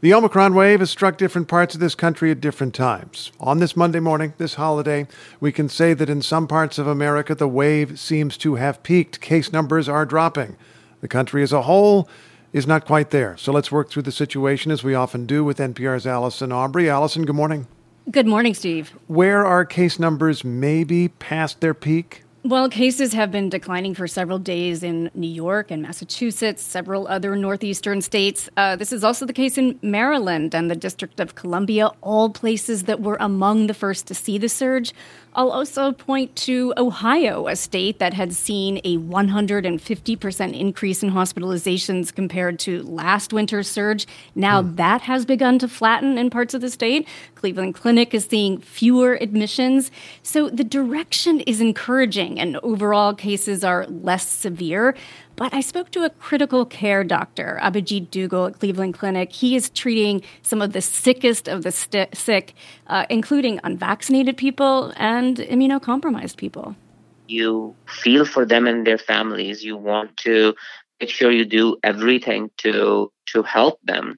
The Omicron wave has struck different parts of this country at different times. On this Monday morning, this holiday, we can say that in some parts of America, the wave seems to have peaked. Case numbers are dropping. The country as a whole is not quite there. So let's work through the situation as we often do with NPR's Allison Aubrey. Allison, good morning. Good morning, Steve. Where are case numbers maybe past their peak? Well, cases have been declining for several days in New York and Massachusetts, several other northeastern states. This is also the case in Maryland and the District of Columbia, all places that were among the first to see the surge. I'll also point to Ohio, a state that had seen a 150% increase in hospitalizations compared to last winter's surge. Now that has begun to flatten in parts of the state. Cleveland Clinic is seeing fewer admissions. So the direction is encouraging and overall cases are less severe. But I spoke to a critical care doctor, Abhijit Duggal at Cleveland Clinic. He is treating some of the sickest of the sick, including unvaccinated people and immunocompromised people. You feel for them and their families. You want to make sure you do everything to help them.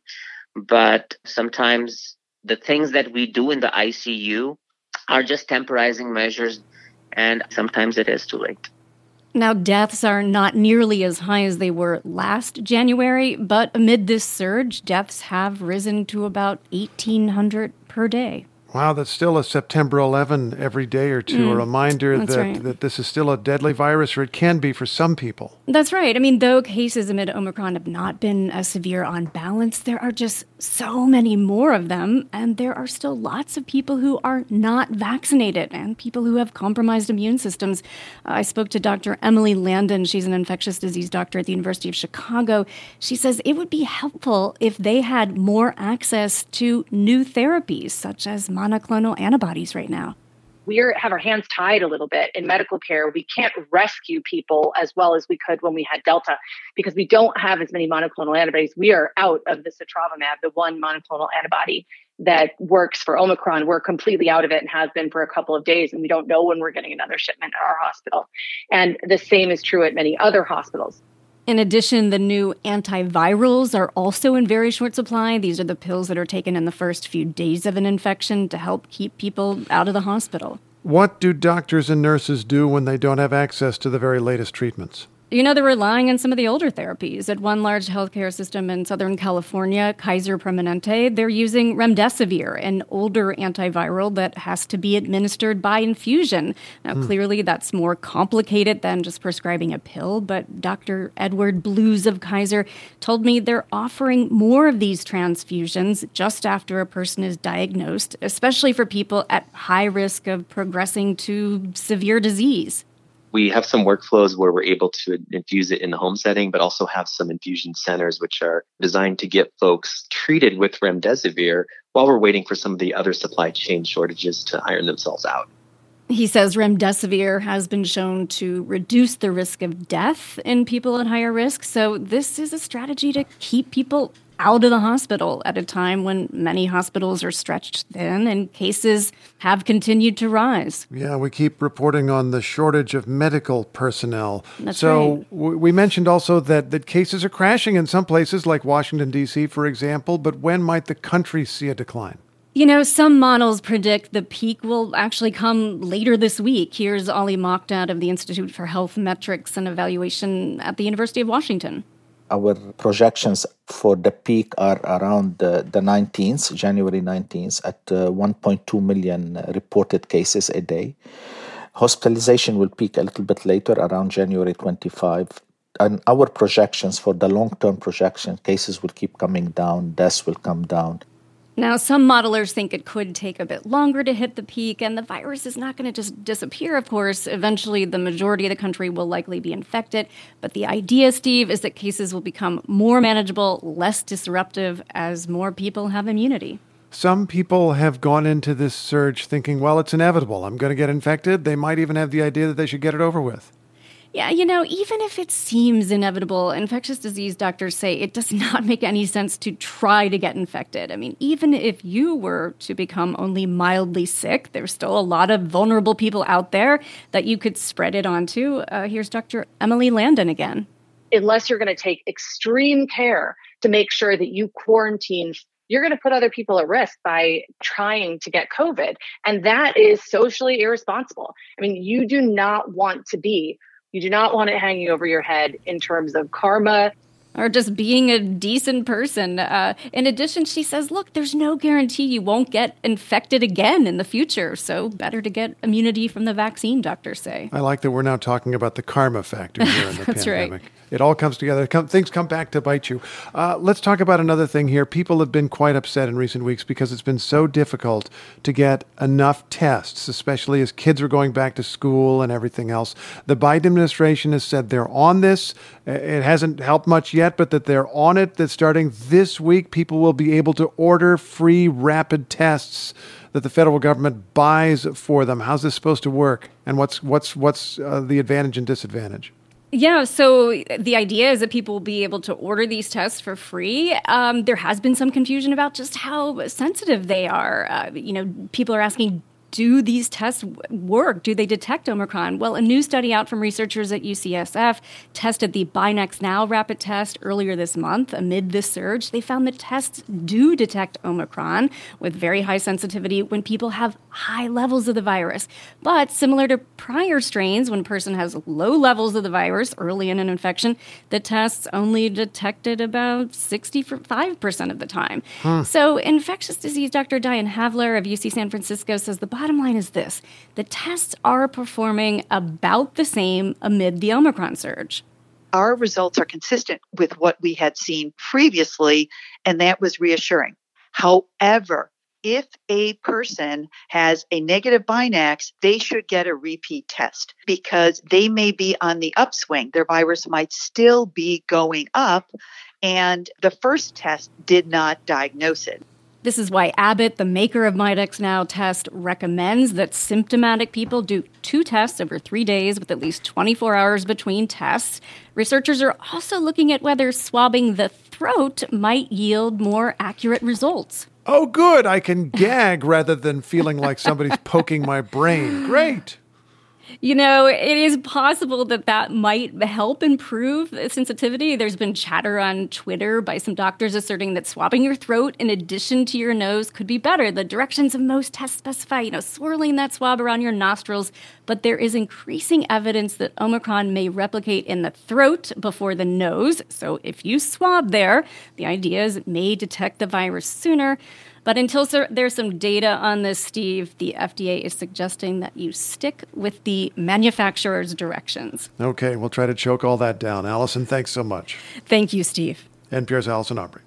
But sometimes the things that we do in the ICU are just temporizing measures, and sometimes it is too late. Now, deaths are not nearly as high as they were last January, but amid this surge, deaths have risen to about 1,800 per day. Wow, that's still a September 11 every day or two, a reminder that this is still a deadly virus, or it can be for some people. That's right. Though cases amid Omicron have not been as severe on balance, there are just so many more of them, and there are still lots of people who are not vaccinated and people who have compromised immune systems. I spoke to Dr. Emily Landon. She's an infectious disease doctor at the University of Chicago. She says it would be helpful if they had more access to new therapies, such as monoclonal antibodies right now. We have our hands tied a little bit in medical care. We can't rescue people as well as we could when we had Delta because we don't have as many monoclonal antibodies. We are out of the sotrovimab, the one monoclonal antibody that works for Omicron. We're completely out of it and has been for a couple of days, and we don't know when we're getting another shipment at our hospital. And the same is true at many other hospitals. In addition, the new antivirals are also in very short supply. These are the pills that are taken in the first few days of an infection to help keep people out of the hospital. What do doctors and nurses do when they don't have access to the very latest treatments? They're relying on some of the older therapies. At one large healthcare system in Southern California, Kaiser Permanente, they're using remdesivir, an older antiviral that has to be administered by infusion. Now, clearly, that's more complicated than just prescribing a pill, but Dr. Edward Blues of Kaiser told me they're offering more of these transfusions just after a person is diagnosed, especially for people at high risk of progressing to severe disease. We have some workflows where we're able to infuse it in the home setting, but also have some infusion centers which are designed to get folks treated with remdesivir while we're waiting for some of the other supply chain shortages to iron themselves out. He says remdesivir has been shown to reduce the risk of death in people at higher risk. So this is a strategy to keep people out of the hospital at a time when many hospitals are stretched thin and cases have continued to rise. Yeah, we keep reporting on the shortage of medical personnel. That's so right. We mentioned also that cases are crashing in some places like Washington, D.C., for example, but when might the country see a decline? Some models predict the peak will actually come later this week. Here's Ali Mokdad of the Institute for Health Metrics and Evaluation at the University of Washington. Our projections for the peak are around the 19th, January 19th, at 1.2 million reported cases a day. Hospitalization will peak a little bit later, around January 25. And our projections for the long-term projection, cases will keep coming down, deaths will come down. Now, some modelers think it could take a bit longer to hit the peak, and the virus is not going to just disappear, of course. Eventually, the majority of the country will likely be infected. But the idea, Steve, is that cases will become more manageable, less disruptive as more people have immunity. Some people have gone into this surge thinking, well, it's inevitable. I'm going to get infected. They might even have the idea that they should get it over with. Yeah, even if it seems inevitable, infectious disease doctors say it does not make any sense to try to get infected. Even if you were to become only mildly sick, there's still a lot of vulnerable people out there that you could spread it onto. Here's Dr. Emily Landon again. Unless you're going to take extreme care to make sure that you quarantine you're going to put other people at risk by trying to get COVID. And that is socially irresponsible. I mean, you do not want it hanging over your head in terms of karma. Or just being a decent person. In addition, she says, look, there's no guarantee you won't get infected again in the future. So better to get immunity from the vaccine, doctors say. I like that we're now talking about the karma factor here in the That's pandemic. Right. It all comes together. Things come back to bite you. Let's talk about another thing here. People have been quite upset in recent weeks because it's been so difficult to get enough tests, especially as kids are going back to school and everything else. The Biden administration has said they're on this. It hasn't helped much yet, but that they're on it, that starting this week, people will be able to order free rapid tests that the federal government buys for them. How's this supposed to work? And what's the advantage and disadvantage? Yeah, so the idea is that people will be able to order these tests for free. There has been some confusion about just how sensitive they are. People are asking, do these tests work? Do they detect Omicron? Well, a new study out from researchers at UCSF tested the BinaxNOW rapid test earlier this month. Amid this surge, they found that tests do detect Omicron with very high sensitivity when people have high levels of the virus. But similar to prior strains, when a person has low levels of the virus early in an infection, the tests only detected about 65% of the time. So infectious disease Dr. Diane Havler of UC San Francisco says the bottom line is this: the tests are performing about the same amid the Omicron surge. Our results are consistent with what we had seen previously, and that was reassuring. However, if a person has a negative Binax, they should get a repeat test because they may be on the upswing. Their virus might still be going up, and the first test did not diagnose it. This is why Abbott, the maker of BinaxNOW test, recommends that symptomatic people do 2 tests over 3 days with at least 24 hours between tests. Researchers are also looking at whether swabbing the throat might yield more accurate results. Oh, good. I can gag rather than feeling like somebody's poking my brain. Great. It is possible that might help improve sensitivity. There's been chatter on Twitter by some doctors asserting that swabbing your throat in addition to your nose could be better. The directions of most tests specify, swirling that swab around your nostrils. But there is increasing evidence that Omicron may replicate in the throat before the nose. So if you swab there, the idea is it may detect the virus sooner. But until there's some data on this, Steve, the FDA is suggesting that you stick with the manufacturer's directions. Okay, we'll try to choke all that down. Allison, thanks so much. Thank you, Steve. NPR's Allison Aubrey.